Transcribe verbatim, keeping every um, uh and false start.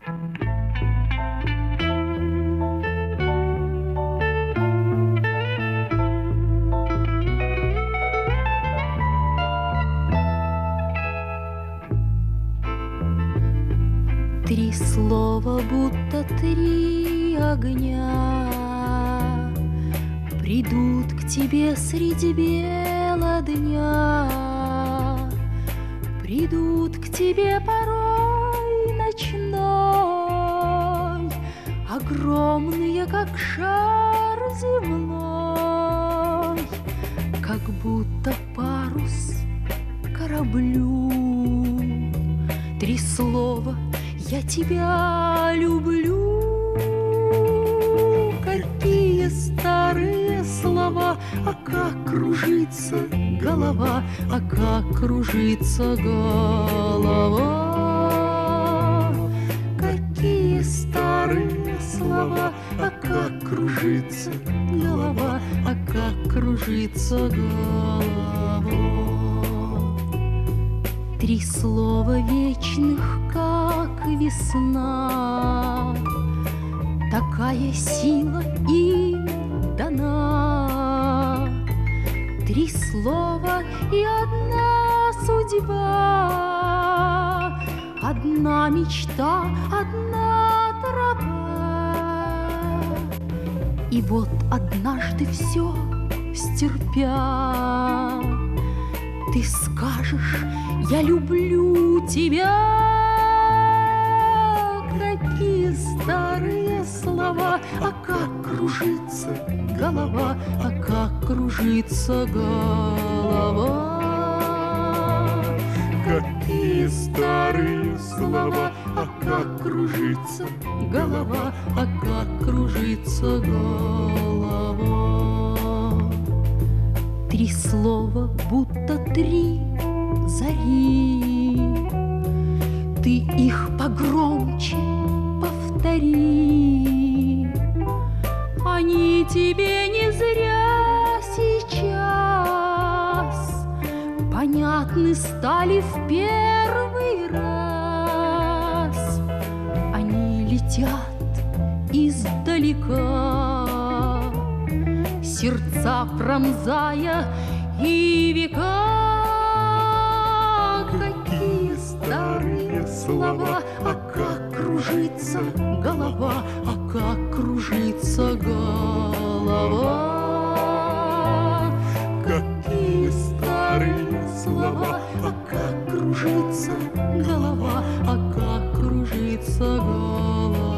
Три слова, будто три огня, придут к тебе среди бела дня, придут к тебе порой ночной, огромные, как шар земной, как будто парус кораблю. Три слова: я тебя люблю. Какие старые слова, а как кружится голова, а как кружится голова. Какие старые слова, а как кружится голова, а как кружится голова. Три слова вечных, как весна, такая сила им дана. Три слова и одна судьба, одна мечта, одна тропа. И вот однажды все стерпя, ты скажешь: я люблю тебя. Какие старые слова, а как кружится голова, а как кружится голова. Какие старые слова, а как кружится голова, а как кружится голова. Три слова, будто три зари, ты их погромче повтори. Они тебе не зря сейчас понятны стали в первый раз. Они летят издалека, сердца пронзая и века. Какие старые слова, а как кружится голова, а как кружится голова. Какие старые слова, а как кружится голова, а как кружится голова.